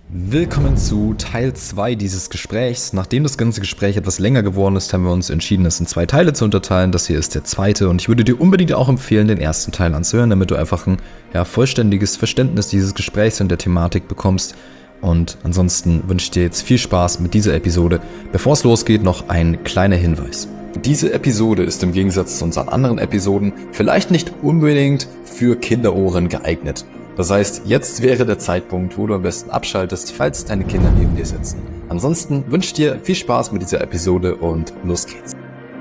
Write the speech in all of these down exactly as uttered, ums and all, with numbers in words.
Willkommen zu Teil zwei dieses Gesprächs. Nachdem das ganze Gespräch etwas länger geworden ist, haben wir uns entschieden, es in zwei Teile zu unterteilen. Das hier ist der zweite und ich würde dir unbedingt auch empfehlen, den ersten Teil anzuhören, damit du einfach ein ja, vollständiges Verständnis dieses Gesprächs und der Thematik bekommst. Und ansonsten wünsche ich dir jetzt viel Spaß mit dieser Episode. Bevor es losgeht, noch ein kleiner Hinweis. Diese Episode ist im Gegensatz zu unseren anderen Episoden vielleicht nicht unbedingt für Kinderohren geeignet. Das heißt, jetzt wäre der Zeitpunkt, wo du am besten abschaltest, falls deine Kinder neben dir sitzen. Ansonsten wünsche ich dir viel Spaß mit dieser Episode und los geht's.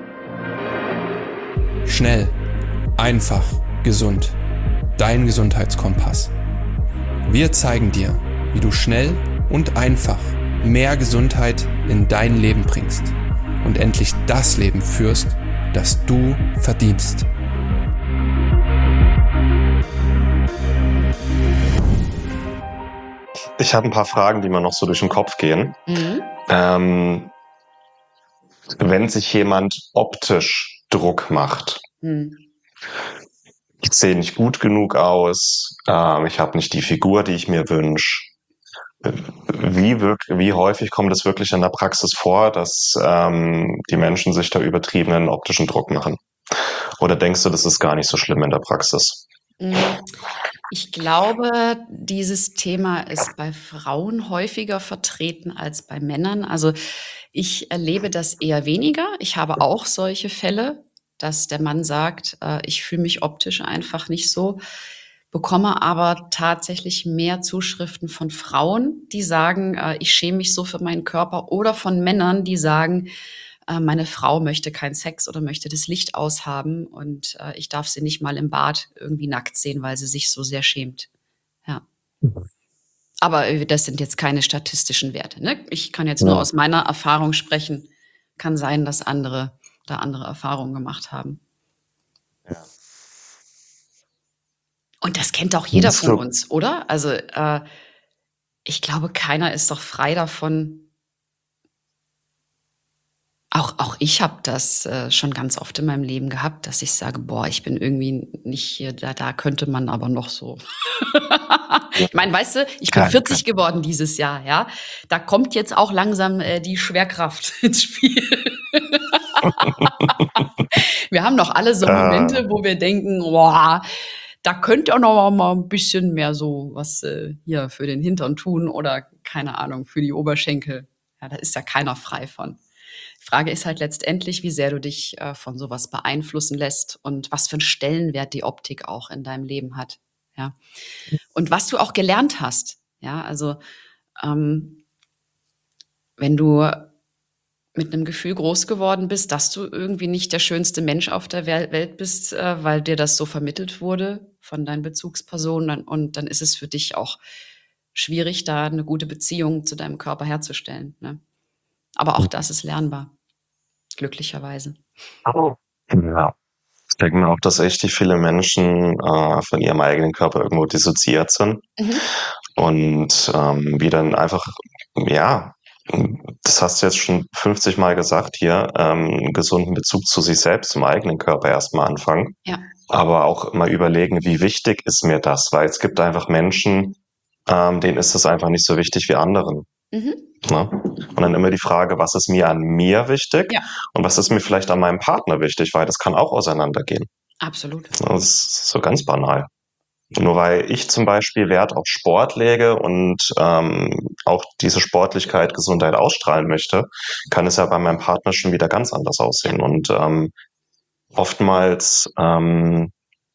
Schnell, einfach, gesund. Dein Gesundheitskompass. Wir zeigen dir, wie du schnell und einfach mehr Gesundheit in dein Leben bringst und endlich das Leben führst, das du verdienst. Ich habe ein paar Fragen, die mir noch so durch den Kopf gehen. Mhm. Ähm, wenn sich jemand optisch Druck macht, Mhm. ich sehe nicht gut genug aus, ähm, ich habe nicht die Figur, die ich mir wünsche. Wie, wirk- wie häufig kommt es wirklich in der Praxis vor, dass ähm, die Menschen sich da übertriebenen optischen Druck machen? Oder denkst du, das ist gar nicht so schlimm in der Praxis? Mhm. Ich glaube, dieses Thema ist bei Frauen häufiger vertreten als bei Männern. Also ich erlebe das eher weniger. Ich habe auch solche Fälle, dass der Mann sagt, äh, ich fühle mich optisch einfach nicht so, bekomme aber tatsächlich mehr Zuschriften von Frauen, die sagen, äh, ich schäme mich so für meinen Körper, oder von Männern, die sagen, äh, meine Frau möchte keinen Sex oder möchte das Licht aushaben und äh, ich darf sie nicht mal im Bad irgendwie nackt sehen, weil sie sich so sehr schämt. Ja. Aber äh, das sind jetzt keine statistischen Werte. Ne? Ich kann jetzt nur Ja. aus meiner Erfahrung sprechen. Kann sein, dass andere da andere Erfahrungen gemacht haben. Ja. Und das kennt auch jeder Bist von du- uns, oder? Also äh, ich glaube, keiner ist doch frei davon. Auch, auch ich habe das äh, schon ganz oft in meinem Leben gehabt, dass ich sage, boah, ich bin irgendwie nicht hier, da, da könnte man aber noch so. Ich meine, weißt du, ich bin Kein- vierzig geworden dieses Jahr, ja. Da kommt jetzt auch langsam äh, die Schwerkraft ins Spiel. Wir haben noch alle so Äh. Momente, wo wir denken, boah, da könnte auch noch mal ein bisschen mehr so was äh, hier für den Hintern tun oder keine Ahnung, für die Oberschenkel. Ja, da ist ja keiner frei von. Die Frage ist halt letztendlich, wie sehr du dich äh, von sowas beeinflussen lässt und was für einen Stellenwert die Optik auch in deinem Leben hat. Ja. Und was du auch gelernt hast. Ja, also ähm, wenn du mit einem Gefühl groß geworden bist, dass du irgendwie nicht der schönste Mensch auf der Wel- Welt bist, äh, weil dir das so vermittelt wurde von deinen Bezugspersonen, dann, und dann ist es für dich auch schwierig, da eine gute Beziehung zu deinem Körper herzustellen. Ne? Aber auch das ist lernbar, glücklicherweise. Ja. Ich denke mir auch, dass echt viele Menschen äh, von ihrem eigenen Körper irgendwo dissoziiert sind Mhm. und ähm, wie dann einfach, ja, das hast du jetzt schon fünfzig Mal gesagt hier, ähm, einen gesunden Bezug zu sich selbst, zum eigenen Körper erstmal anfangen, Ja. aber auch mal überlegen, wie wichtig ist mir das, weil es gibt einfach Menschen, ähm, denen ist das einfach nicht so wichtig wie anderen. Mhm. Ne? Und dann immer die Frage, was ist mir an mir wichtig Ja, und was ist mir vielleicht an meinem Partner wichtig, weil das kann auch auseinandergehen. absolut. Das ist so ganz banal. Nur weil ich zum Beispiel Wert auf Sport lege und ähm, auch diese Sportlichkeit, Gesundheit ausstrahlen möchte, kann es ja bei meinem Partner schon wieder ganz anders aussehen. Und ähm, oftmals, ähm,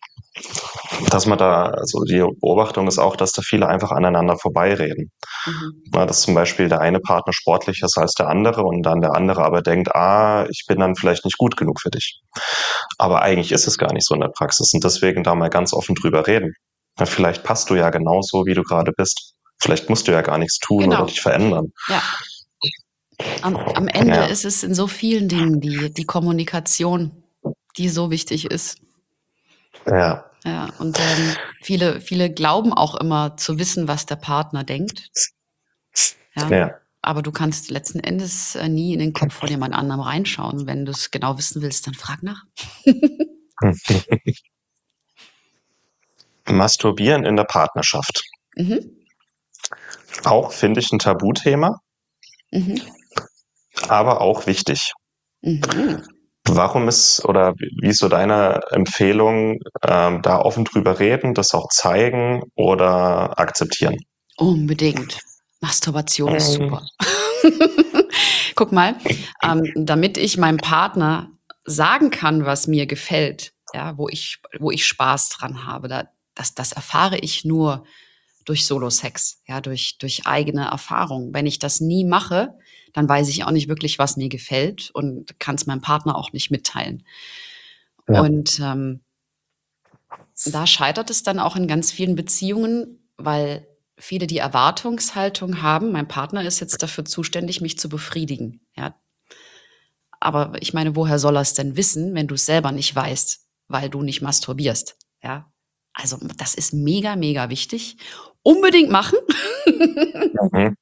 dass man da, also die Beobachtung ist auch, dass da viele einfach aneinander vorbeireden. Mhm. Na, dass zum Beispiel der eine Partner sportlicher ist als der andere und dann der andere aber denkt, ah, ich bin dann vielleicht nicht gut genug für dich. Aber eigentlich ist es gar nicht so in der Praxis und deswegen da mal ganz offen drüber reden. Na, vielleicht passt du ja genauso, wie du gerade bist. Vielleicht musst du ja gar nichts tun Genau. oder dich verändern. Ja. Am, am Ende Ja. ist es in so vielen Dingen die, die Kommunikation, die so wichtig ist. Ja. Ja, und ähm, viele, viele glauben auch immer zu wissen, was der Partner denkt. Ja. Ja. Aber du kannst letzten Endes äh, nie in den Kopf von jemand anderem reinschauen. Wenn du es genau wissen willst, dann frag nach. Masturbieren in der Partnerschaft. Mhm. Auch, finde ich, ein Tabuthema, Mhm. aber auch wichtig. Mhm. Warum ist oder wie ist so deine Empfehlung, ähm, da offen drüber reden, das auch zeigen oder akzeptieren? Unbedingt. Masturbation ist Ähm, super. Guck mal, ähm, damit ich meinem Partner sagen kann, was mir gefällt, ja, wo ich, wo ich Spaß dran habe, da, das, das erfahre ich nur durch Solo-Sex, ja, durch, durch eigene Erfahrung. Wenn ich das nie mache, dann weiß ich auch nicht wirklich, was mir gefällt und kann es meinem Partner auch nicht mitteilen. Ja. Und ähm, da scheitert es dann auch in ganz vielen Beziehungen, weil viele die Erwartungshaltung haben, mein Partner ist jetzt dafür zuständig, mich zu befriedigen. Ja, aber ich meine, woher soll er es denn wissen, wenn du es selber nicht weißt, weil du nicht masturbierst? Ja, also das ist mega, mega wichtig. Unbedingt machen. Mhm.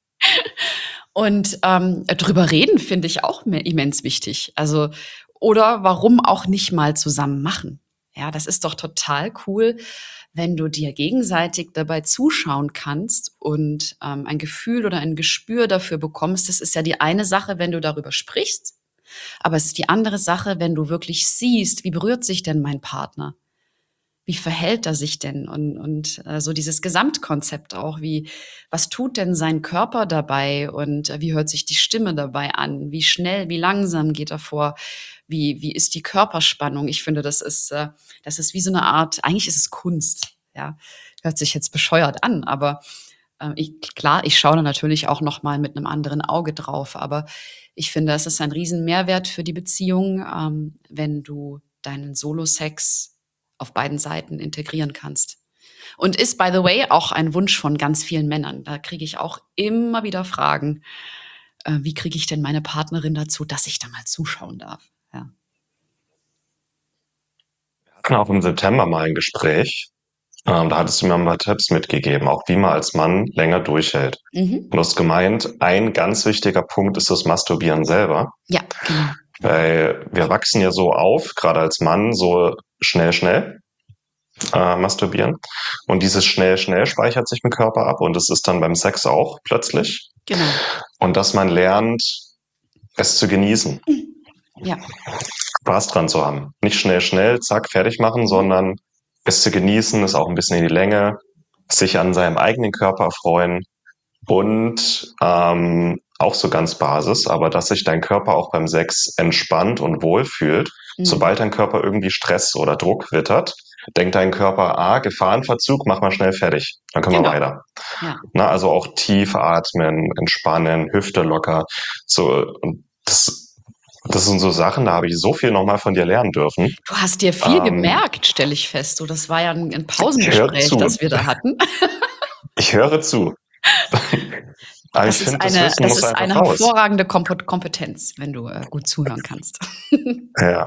Und ähm, drüber reden finde ich auch me- immens wichtig. Also, oder warum auch nicht mal zusammen machen? Ja, das ist doch total cool, wenn du dir gegenseitig dabei zuschauen kannst und ähm, ein Gefühl oder ein Gespür dafür bekommst. Das ist ja die eine Sache, wenn du darüber sprichst, aber es ist die andere Sache, wenn du wirklich siehst, wie berührt sich denn mein Partner? Wie verhält er sich denn? Und, und äh, so dieses Gesamtkonzept auch, wie, was tut denn sein Körper dabei und äh, wie hört sich die Stimme dabei an? Wie schnell, wie langsam geht er vor? Wie, wie ist die Körperspannung? Ich finde, das ist, äh, das ist wie so eine Art, eigentlich ist es Kunst, ja. Hört sich jetzt bescheuert an, aber äh, ich, klar, ich schaue da natürlich auch noch mal mit einem anderen Auge drauf, aber ich finde, es ist ein riesen Mehrwert für die Beziehung, ähm, wenn du deinen Solo-Sex auf beiden Seiten integrieren kannst. Und ist, by the way, auch ein Wunsch von ganz vielen Männern. Da kriege ich auch immer wieder Fragen, äh, wie kriege ich denn meine Partnerin dazu, dass ich da mal zuschauen darf? Ja. Wir hatten auch im September mal ein Gespräch. Ähm, da hattest du mir mal Tipps mitgegeben, auch wie man als Mann länger durchhält. Mhm. Und du hast gemeint, ein ganz wichtiger Punkt ist das Masturbieren selber. Ja, genau. Weil wir wachsen ja so auf, gerade als Mann, so schnell, schnell äh, masturbieren. Und dieses schnell, schnell speichert sich im Körper ab und es ist dann beim Sex auch plötzlich. Genau. Und dass man lernt, es zu genießen, Ja. Spaß dran zu haben. Nicht schnell, schnell, zack, fertig machen, sondern es zu genießen, es auch ein bisschen in die Länge, sich an seinem eigenen Körper erfreuen und ähm, auch so ganz Basis, aber dass sich dein Körper auch beim Sex entspannt und wohlfühlt. Mhm. Sobald dein Körper irgendwie Stress oder Druck wittert, denkt dein Körper, ah, Gefahrenverzug, mach mal schnell fertig, dann können Genau. wir weiter. Ja. Na, also auch tief atmen, entspannen, Hüfte locker. So, und das, das sind so Sachen, da habe ich so viel nochmal von dir lernen dürfen. Du hast dir viel Ähm, gemerkt, stelle ich fest. So, das war ja ein, ein Ich höre Pausengespräch, zu. das wir da hatten. Ich höre zu. Aber Das ich ist finde, das eine, Wissen das muss ist einfach eine raus. hervorragende Kompo- Kompetenz, wenn du äh, gut zuhören kannst. Ja.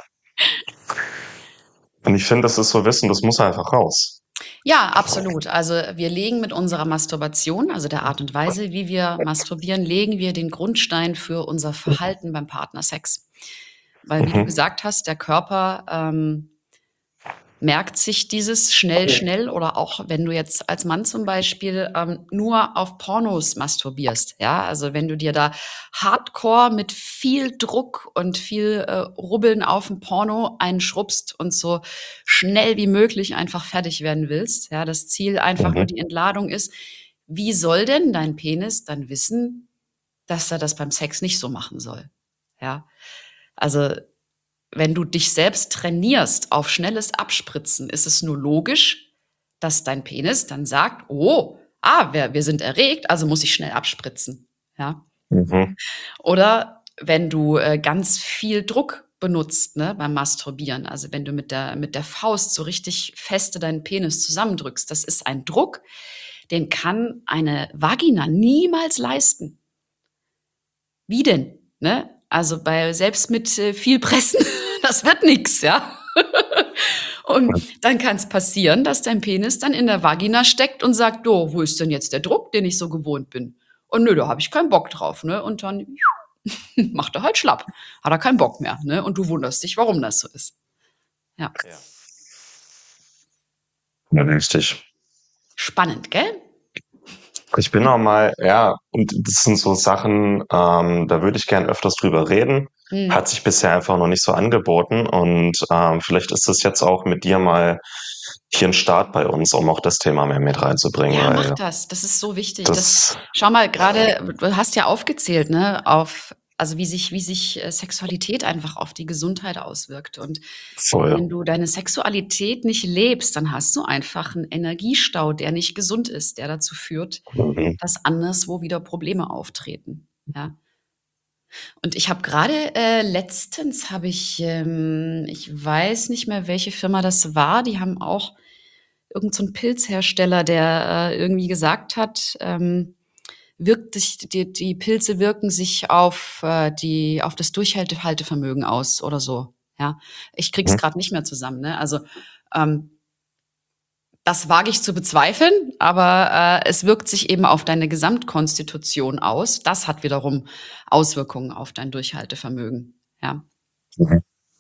Und ich finde, das ist so Wissen, das muss einfach raus. Ja, absolut. Also wir legen mit unserer Masturbation, also der Art und Weise, wie wir masturbieren, legen wir den Grundstein für unser Verhalten beim Partnersex. Weil, wie du Mhm. gesagt hast, der Körper ähm, merkt sich dieses schnell, schnell oder auch wenn du jetzt als Mann zum Beispiel ähm, nur auf Pornos masturbierst, ja, also wenn du dir da hardcore mit viel Druck und viel äh, Rubbeln auf dem Porno einschrubbst und so schnell wie möglich einfach fertig werden willst, ja, das Ziel einfach nur Mhm. die Entladung ist, wie soll denn dein Penis dann wissen, dass er das beim Sex nicht so machen soll, ja, also wenn du dich selbst trainierst auf schnelles Abspritzen, ist es nur logisch, dass dein Penis dann sagt, oh, ah, wir, wir sind erregt, also muss ich schnell abspritzen. Ja? Mhm. Oder wenn du äh, ganz viel Druck benutzt, ne, beim Masturbieren, also wenn du mit der, mit der Faust so richtig feste deinen Penis zusammendrückst, das ist ein Druck, den kann eine Vagina niemals leisten. Wie denn? Ne? Also bei selbst mit äh, viel Pressen, das wird nix, ja. Und dann kann es passieren, dass dein Penis dann in der Vagina steckt und sagt, do, wo ist denn jetzt der Druck, den ich so gewohnt bin? Und nö, da habe ich keinen Bock drauf, ne? Und dann macht er halt schlapp, hat er keinen Bock mehr, ne? Und du wunderst dich, warum das so ist. Ja, Ja, richtig. spannend, gell? Ich bin auch mal, ja, und das sind so Sachen, ähm, da würde ich gern öfters drüber reden. Mhm. Hat sich bisher einfach noch nicht so angeboten und ähm, vielleicht ist es jetzt auch mit dir mal hier ein Start bei uns, um auch das Thema mehr mit reinzubringen, Ja, mach weil das. Das ist so wichtig. Das, das schau mal, gerade, du hast ja aufgezählt, ne, auf, also wie sich, wie sich äh, Sexualität einfach auf die Gesundheit auswirkt. Und voll. wenn du deine Sexualität nicht lebst, dann hast du einfach einen Energiestau, der nicht gesund ist, der dazu führt, Mhm. dass anderswo wieder Probleme auftreten. Ja. Und ich habe gerade äh, letztens habe ich, ähm, ich weiß nicht mehr, welche Firma das war, die haben auch irgend so 'n Pilzhersteller, der äh, irgendwie gesagt hat, ähm, wirkt sich die, die Pilze wirken sich auf äh, die auf das Durchhaltevermögen aus oder so. Ja, ich krieg's Mhm. gerade nicht mehr zusammen. Ne? Also ähm, das wage ich zu bezweifeln, aber äh, es wirkt sich eben auf deine Gesamtkonstitution aus. Das hat wiederum Auswirkungen auf dein Durchhaltevermögen. Ja. Mhm.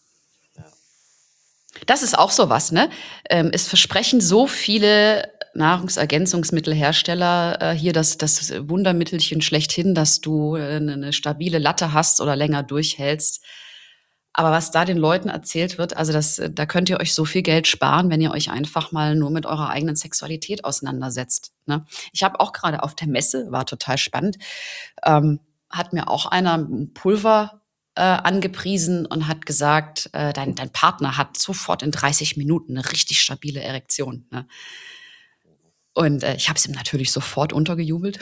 Das ist auch so was, ne? Ähm, es versprechen so viele Nahrungsergänzungsmittelhersteller äh, hier das, das Wundermittelchen schlechthin, dass du äh, eine, eine stabile Latte hast oder länger durchhältst. Aber was da den Leuten erzählt wird, also das, äh, da könnt ihr euch so viel Geld sparen, wenn ihr euch einfach mal nur mit eurer eigenen Sexualität auseinandersetzt. Ne? Ich habe auch gerade auf der Messe, war total spannend, ähm, hat mir auch einer ein Pulver äh, angepriesen und hat gesagt, äh, dein, dein Partner hat sofort in dreißig Minuten eine richtig stabile Erektion. Ne? Und äh, ich habe es ihm natürlich sofort untergejubelt.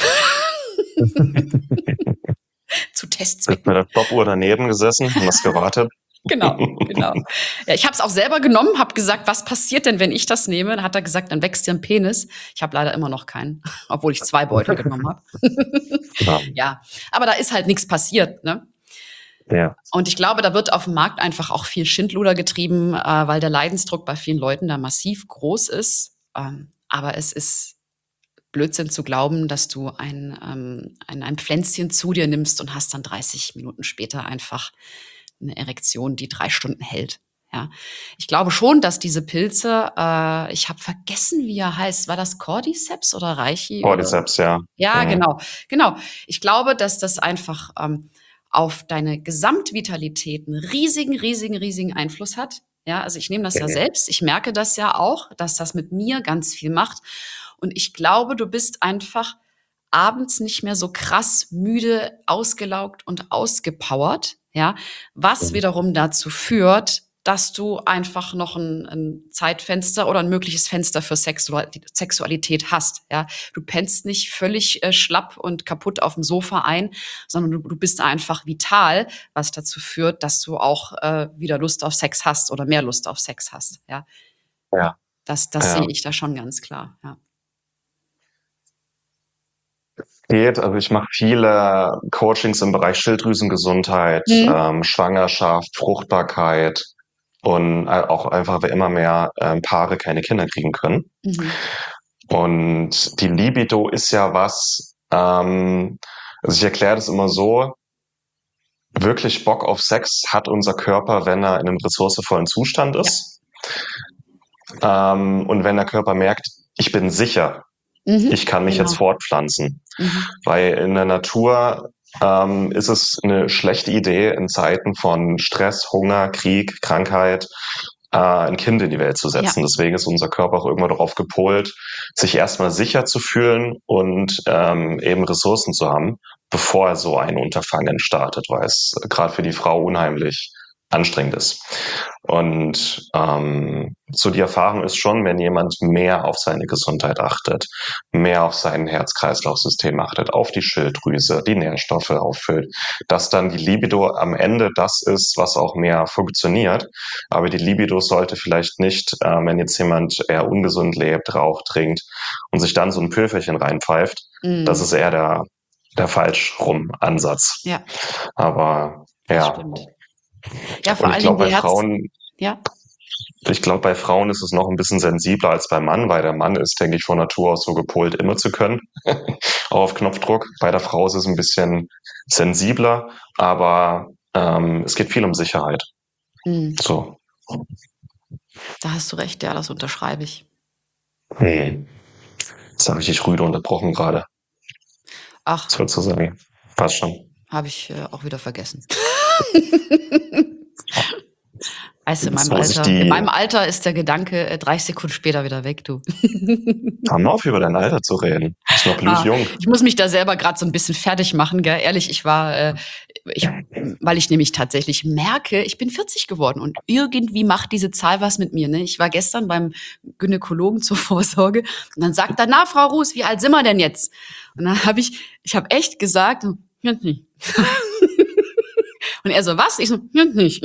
Zu Mit Testzwecken. der Stoppuhr daneben gesessen und das gewartet. Genau, genau. Ja, ich habe es auch selber genommen, habe gesagt, was passiert denn, wenn ich das nehme? Dann hat er gesagt, dann wächst dir ein Penis. Ich habe leider immer noch keinen, obwohl ich zwei Beutel genommen habe. Ja. Ja, aber da ist halt nichts passiert. Ne? Ja. Und ich glaube, da wird auf dem Markt einfach auch viel Schindluder getrieben, äh, weil der Leidensdruck bei vielen Leuten da massiv groß ist. Ähm, aber es ist Blödsinn zu glauben, dass du ein, ähm, ein, ein Pflänzchen zu dir nimmst und hast dann dreißig Minuten später einfach eine Erektion, die drei Stunden hält. Ja, ich glaube schon, dass diese Pilze, äh, ich habe vergessen, wie er heißt. War das Cordyceps oder Reichi oder? Cordyceps, ja. Ja, Mhm. genau, genau. Ich glaube, dass das einfach ähm, auf deine Gesamtvitalität einen riesigen, riesigen, riesigen Einfluss hat. Ja, also ich nehme das ja Mhm. selbst. Ich merke das ja auch, dass das mit mir ganz viel macht. Und ich glaube, du bist einfach abends nicht mehr so krass müde, ausgelaugt und ausgepowert, ja, was Mhm. wiederum dazu führt, dass du einfach noch ein, ein Zeitfenster oder ein mögliches Fenster für Sexual Sexualität hast, ja. Du pennst nicht völlig äh, schlapp und kaputt auf dem Sofa ein, sondern du, du bist einfach vital, was dazu führt, dass du auch äh, wieder Lust auf Sex hast oder mehr Lust auf Sex hast, ja. Ja. Das, das Ja. sehe ich da schon ganz klar, ja. Geht, also ich mache viele Coachings im Bereich Schilddrüsengesundheit, Mhm. ähm, Schwangerschaft, Fruchtbarkeit und äh, auch einfach, weil immer mehr ähm, Paare keine Kinder kriegen können. Mhm. Und die Libido ist ja was, ähm, also ich erkläre das immer so, wirklich Bock auf Sex hat unser Körper, wenn er in einem ressourcevollen Zustand ist. Ähm, und wenn der Körper merkt, ich bin sicher, Mhm. ich kann mich Genau. jetzt fortpflanzen. Mhm. Weil in der Natur ähm, ist es eine schlechte Idee, in Zeiten von Stress, Hunger, Krieg, Krankheit äh, ein Kind in die Welt zu setzen. Ja. Deswegen ist unser Körper auch irgendwann darauf gepolt, sich erstmal sicher zu fühlen und ähm, eben Ressourcen zu haben, bevor er so ein Unterfangen startet, weil es gerade für die Frau unheimlich anstrengend ist. Und ähm, so die Erfahrung ist schon, wenn jemand mehr auf seine Gesundheit achtet, mehr auf sein Herz-Kreislauf-System achtet, auf die Schilddrüse, die Nährstoffe auffüllt, dass dann die Libido am Ende das ist, was auch mehr funktioniert. Aber die Libido sollte vielleicht nicht, äh, wenn jetzt jemand eher ungesund lebt, raucht, trinkt und sich dann so ein Pülferchen reinpfeift, Mhm. das ist eher der, der falsch rum Ansatz. Ja, Aber das ja. stimmt. Ja, vor Und ich allen Dingen glaube, die bei Herz. Frauen, Ja. ich glaube, bei Frauen ist es noch ein bisschen sensibler als beim Mann, weil der Mann ist, denke ich, von Natur aus so gepolt, immer zu können. Auch auf Knopfdruck. Bei der Frau ist es ein bisschen sensibler, aber ähm, es geht viel um Sicherheit. Mhm. So. Da hast du recht, ja, das unterschreibe ich. Hm. Jetzt habe ich dich rüde unterbrochen gerade. Ach, sozusagen. Passt schon. habe ich äh, auch wieder vergessen. Weißt du, in Jetzt meinem muss ich Alter, in die, meinem Alter ist der Gedanke äh, dreißig Sekunden später wieder weg, du. hör mal auf, über dein Alter zu reden. Du bist noch Ah, blutjung. ich muss mich da selber gerade so ein bisschen fertig machen, gell? Ehrlich, ich war, äh, ich, weil ich nämlich tatsächlich merke, ich bin vierzig geworden und irgendwie macht diese Zahl was mit mir. Ne? Ich war gestern beim Gynäkologen zur Vorsorge und dann sagt er, na, Frau Ruß, wie alt sind wir denn jetzt? Und dann habe ich, ich habe echt gesagt, ja, nicht. Und er so, was? Ich so, ja, nicht.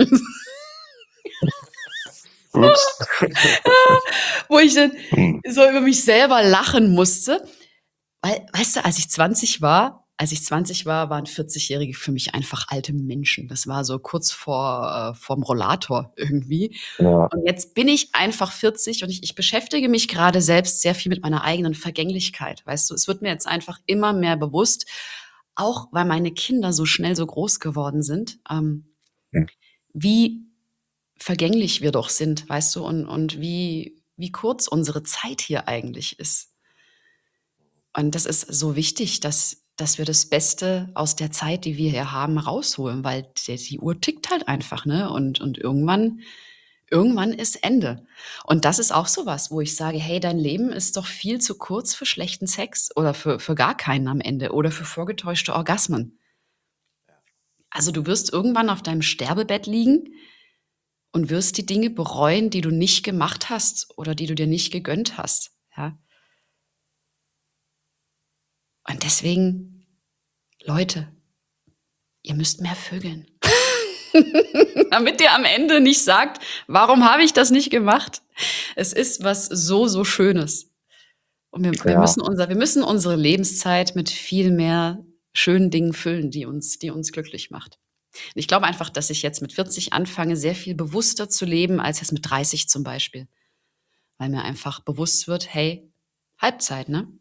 Ups. Wo ich dann Hm. so über mich selber lachen musste. Weil, weißt du, als ich zwanzig war, als ich zwanzig war, waren vierzig-Jährige für mich einfach alte Menschen. Das war so kurz vor, äh, vorm Rollator irgendwie. Ja. Und jetzt bin ich einfach vierzig und ich, ich beschäftige mich gerade selbst sehr viel mit meiner eigenen Vergänglichkeit. Weißt du, es wird mir jetzt einfach immer mehr bewusst, auch weil meine Kinder so schnell so groß geworden sind, ähm, Hm. wie vergänglich wir doch sind, weißt du, und, und wie, wie kurz unsere Zeit hier eigentlich ist. Und das ist so wichtig, dass, dass wir das Beste aus der Zeit, die wir hier haben, rausholen, weil die, die Uhr tickt halt einfach, ne? Und, und irgendwann, irgendwann ist Ende. Und das ist auch sowas, wo ich sage, hey, dein Leben ist doch viel zu kurz für schlechten Sex oder für, für gar keinen am Ende oder für vorgetäuschte Orgasmen. Also du wirst irgendwann auf deinem Sterbebett liegen und wirst die Dinge bereuen, die du nicht gemacht hast oder die du dir nicht gegönnt hast. Ja? Und deswegen, Leute, ihr müsst mehr vögeln. Damit ihr am Ende nicht sagt, warum habe ich das nicht gemacht? Es ist was so, so Schönes. Und wir, wir, Ja. müssen unser, wir müssen unsere Lebenszeit mit viel mehr schönen Dingen füllen, die uns, die uns glücklich macht. Und ich glaube einfach, dass ich jetzt mit vierzig anfange, sehr viel bewusster zu leben, als jetzt mit dreißig zum Beispiel. Weil mir einfach bewusst wird, hey, Halbzeit, ne?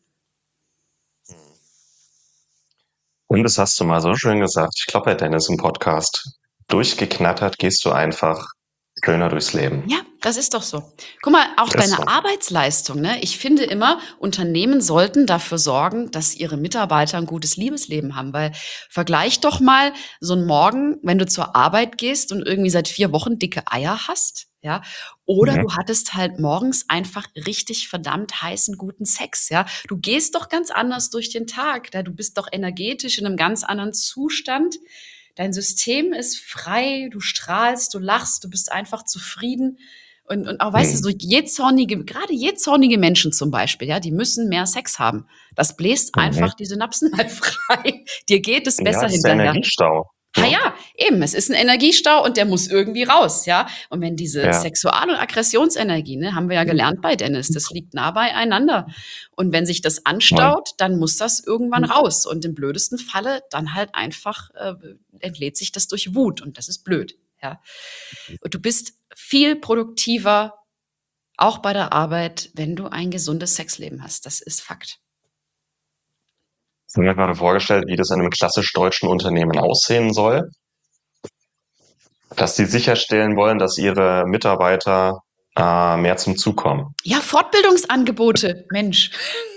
Und das hast du mal so schön gesagt. Ich glaube, bei Dennis im Podcast. Durchgeknattert gehst du einfach schöner durchs Leben. Ja, das ist doch so. Guck mal, auch Ist deine so. Arbeitsleistung, ne? Ich finde immer, Unternehmen sollten dafür sorgen, dass ihre Mitarbeiter ein gutes Liebesleben haben, weil vergleich doch mal so einen Morgen, wenn du zur Arbeit gehst und irgendwie seit vier Wochen dicke Eier hast, ja, oder Mhm. du hattest halt morgens einfach richtig verdammt heißen, guten Sex, ja. Du gehst doch ganz anders durch den Tag, da du bist doch energetisch in einem ganz anderen Zustand. Dein System ist frei, du strahlst, du lachst, du bist einfach zufrieden. Und, und auch, weißt du, Mhm. so jähzornige, gerade jähzornige Menschen zum Beispiel, ja, die müssen mehr Sex haben. Das bläst Mhm. einfach die Synapsen mal frei. Dir geht es Ja, besser das ist der hinterher. Energiestau. Ha Ja. ja, eben, es ist ein Energiestau und der muss irgendwie raus, ja. Und wenn diese Ja. Sexual- und Aggressionsenergie, ne, haben wir ja gelernt bei Dennis, das liegt nah beieinander. Und wenn sich das anstaut, dann muss das irgendwann raus. Und im blödesten Falle dann halt einfach äh, entlädt sich das durch Wut und das ist blöd, ja. Und du bist viel produktiver, auch bei der Arbeit, wenn du ein gesundes Sexleben hast. Das ist Fakt. Ich habe mir gerade vorgestellt, wie das in einem klassisch deutschen Unternehmen aussehen soll. Dass die sicherstellen wollen, dass ihre Mitarbeiter äh, mehr zum Zug kommen. Ja, Fortbildungsangebote, Mensch.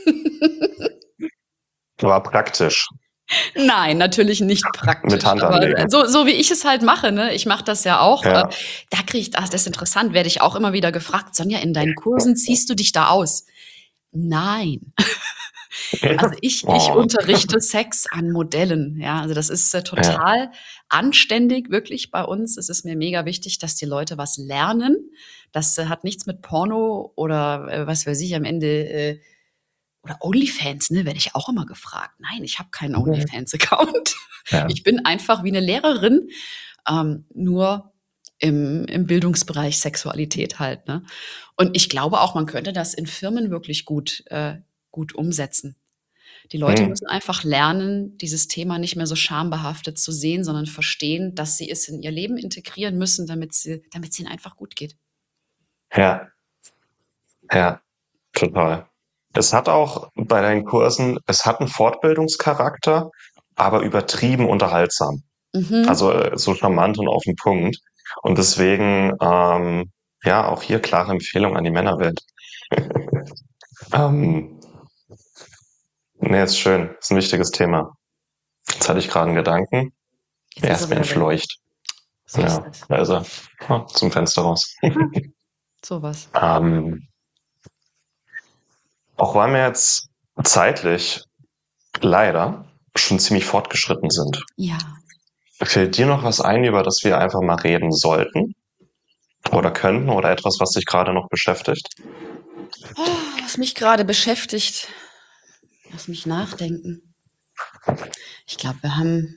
Aber praktisch. Nein, natürlich nicht Mit praktisch. Hand Aber anlegen. so, so wie ich es halt mache, ne? Ich mache das ja auch. Ja. Äh, da kriege ich, ach, das ist interessant, werde ich auch immer wieder gefragt, Sonja, in deinen Kursen ziehst du dich da aus? Nein. Also ich, ich Oh. unterrichte Sex an Modellen. Ja, also das ist äh, total anständig, wirklich bei uns. Es ist mir mega wichtig, dass die Leute was lernen. Das äh, hat nichts mit Porno oder äh, was weiß ich am Ende äh, oder OnlyFans, ne, werde ich auch immer gefragt. Nein, ich habe keinen Mhm. OnlyFans-Account. Ja. Ich bin einfach wie eine Lehrerin, ähm, nur im, im Bildungsbereich Sexualität halt. Ne? Und ich glaube auch, man könnte das in Firmen wirklich gut, äh, gut umsetzen. Die Leute Hm. müssen einfach lernen, dieses Thema nicht mehr so schambehaftet zu sehen, sondern verstehen, dass sie es in ihr Leben integrieren müssen, damit sie, damit es ihnen einfach gut geht. Ja. Ja, total. Es hat auch bei deinen Kursen, es hat einen Fortbildungscharakter, aber übertrieben unterhaltsam. Mhm. Also äh, so charmant und auf den Punkt. Und deswegen, ähm, ja, auch hier klare Empfehlung an die Männerwelt. ähm, nee, ist schön. Ist ein wichtiges Thema. Jetzt hatte ich gerade einen Gedanken. Jetzt Er ist ist er mir wieder weg. entfleucht. So ist Ja, es. da ist er. Ja, zum Fenster raus. Sowas. ähm, auch weil wir jetzt zeitlich leider schon ziemlich fortgeschritten sind. Ja. Fällt dir noch was ein, über das wir einfach mal reden sollten? Oder könnten? Oder etwas, was dich gerade noch beschäftigt? Oh, was mich gerade beschäftigt. Lass mich nachdenken. Ich glaube, wir haben.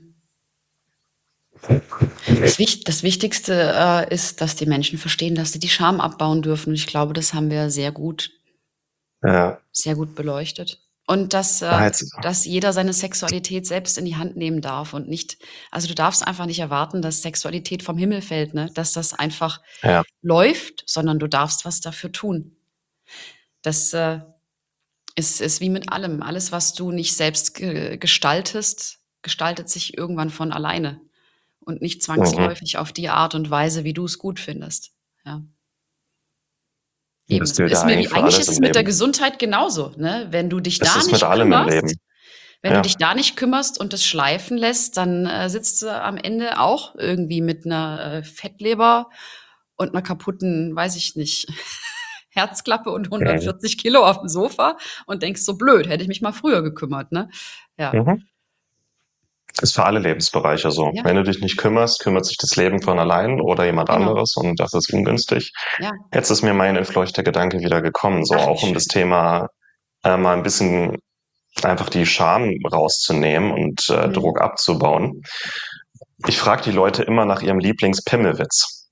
Das, Wicht, das Wichtigste äh, ist, dass die Menschen verstehen, dass sie die Scham abbauen dürfen. Und ich glaube, das haben wir sehr gut, Ja. sehr gut beleuchtet. Und dass, äh, Ah, jetzt- dass jeder seine Sexualität selbst in die Hand nehmen darf und nicht, also du darfst einfach nicht erwarten, dass Sexualität vom Himmel fällt, ne? Dass das einfach Ja. läuft, sondern du darfst was dafür tun. Das äh, ist, ist wie mit allem. Alles, was du nicht selbst ge gestaltest, gestaltet sich irgendwann von alleine und nicht zwangsläufig auf die Art und Weise, wie du es gut findest. Ja. Ja, Eben, das es gilt ja ist mir eigentlich wie, für eigentlich alles ist es im mit der Leben. Gesundheit genauso, ne? Wenn du dich Es da ist mit nicht allem im kümmerst, Leben. wenn Ja. du dich da nicht kümmerst und das schleifen lässt, dann äh, sitzt du am Ende auch irgendwie mit einer äh, Fettleber und einer kaputten, weiß ich nicht, Herzklappe und hundertvierzig Kilo auf dem Sofa und denkst so blöd, hätte ich mich mal früher gekümmert, ne? Ja. Mhm. Das ist für alle Lebensbereiche so. Ja. Wenn du dich nicht kümmerst, kümmert sich das Leben von allein oder jemand Genau. anderes und das ist ungünstig. Ja. Jetzt ist mir mein entfleuchter Gedanke wieder gekommen, so Ach, wie auch um schön. das Thema äh, mal ein bisschen einfach die Scham rauszunehmen und äh, Mhm. Druck abzubauen. Ich frage die Leute immer nach ihrem Lieblingspimmelwitz.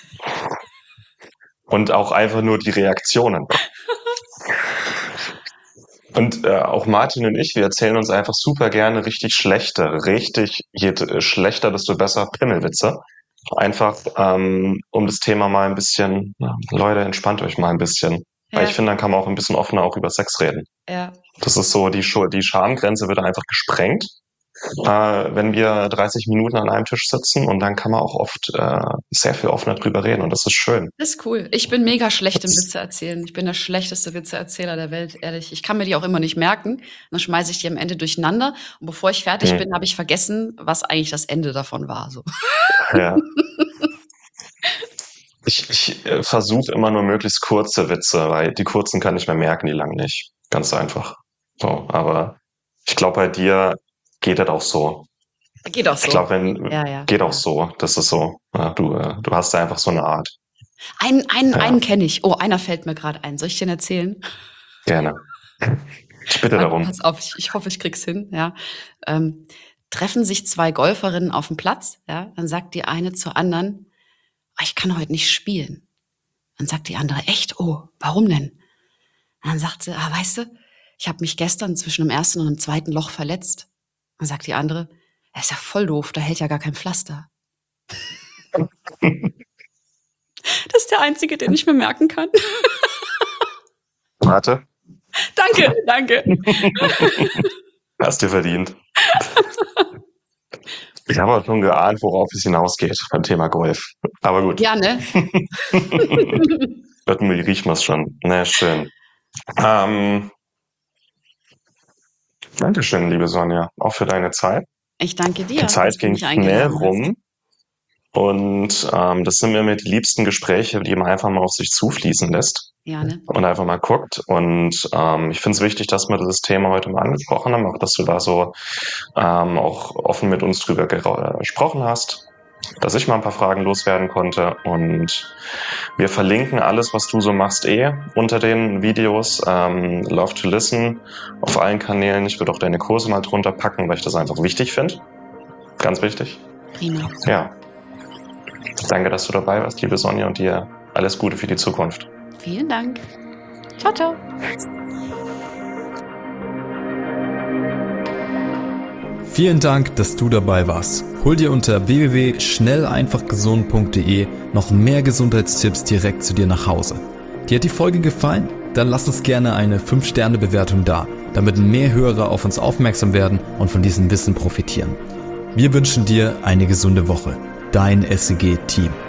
Und auch einfach nur die Reaktionen. Und äh, auch Martin und ich, wir erzählen uns einfach super gerne richtig schlechte, richtig, je äh, schlechter, desto besser Pimmelwitze. Einfach, ähm, um das Thema mal ein bisschen, ja, Leute, entspannt euch mal ein bisschen. Weil Ja. ich finde, dann kann man auch ein bisschen offener auch über Sex reden. Ja. Das ist so, die, Schu- die Schamgrenze wird einfach gesprengt, äh, wenn wir dreißig Minuten an einem Tisch sitzen und dann kann man auch oft äh, sehr viel offener drüber reden und das ist schön. Das ist cool. Ich bin mega schlecht im Witze erzählen. Ich bin der schlechteste Witzeerzähler der Welt, ehrlich. Ich kann mir die auch immer nicht merken. Dann schmeiße ich die am Ende durcheinander. Und bevor ich fertig Hm. bin, habe ich vergessen, was eigentlich das Ende davon war. So. Ja. Ich, ich äh, versuche immer nur möglichst kurze Witze, weil die kurzen kann ich mir merken, die langen nicht. Ganz einfach. So, aber ich glaube, bei dir geht das auch so. Geht auch so. Ich glaube, wenn Ja, ja. geht auch ja. so. Das ist so. Ja, du, äh, du hast da einfach so eine Art. Einen, einen, Ja. einen kenne ich. Oh, einer fällt mir gerade ein. Soll ich den erzählen? Gerne. Ich bitte Warte, darum. pass auf, ich, ich hoffe, ich krieg's hin. Ja. Ähm, treffen sich zwei Golferinnen auf dem Platz. Ja, dann sagt die eine zur anderen, "Ah, ich kann heute nicht spielen." Dann sagt die andere, echt? Oh, warum denn? Und dann sagt sie, ah, weißt du, ich habe mich gestern zwischen dem ersten und dem zweiten Loch verletzt. Dann sagt die andere, er ist ja voll doof, da hält ja gar kein Pflaster. Das ist der einzige, den ich mir merken kann. Warte, Danke, danke. hast du verdient. Ich habe auch schon geahnt, worauf es hinausgeht beim Thema Golf. Aber gut. Ja, ne? Irgendwie riechen wir es schon. Na, schön. Ähm, Dankeschön, liebe Sonja, auch für deine Zeit. Ich danke dir. Die Zeit dass du ging mich schnell eingeladen hast. rum. Und ähm, das sind mir mit die liebsten Gespräche, die man einfach mal auf sich zufließen lässt Ja, ne? und einfach mal guckt. Und ähm, ich finde es wichtig, dass wir das Thema heute mal angesprochen haben, auch dass du da so ähm, auch offen mit uns drüber gera- gesprochen hast, dass ich mal ein paar Fragen loswerden konnte. Und wir verlinken alles, was du so machst, eh unter den Videos. Ähm, Love to Listen auf allen Kanälen. Ich würde auch deine Kurse mal drunter packen, weil ich das einfach wichtig finde. Ganz wichtig. Prima. Ja. Danke, dass du dabei warst, liebe Sonja, und dir alles Gute für die Zukunft. Vielen Dank. Ciao, ciao. Vielen Dank, dass du dabei warst. Hol dir unter w w w punkt schnell einfach gesund punkt d e noch mehr Gesundheitstipps direkt zu dir nach Hause. Dir hat die Folge gefallen? Dann lass uns gerne eine fünf Sterne Bewertung da, damit mehr Hörer auf uns aufmerksam werden und von diesem Wissen profitieren. Wir wünschen dir eine gesunde Woche. Dein S E G-Team.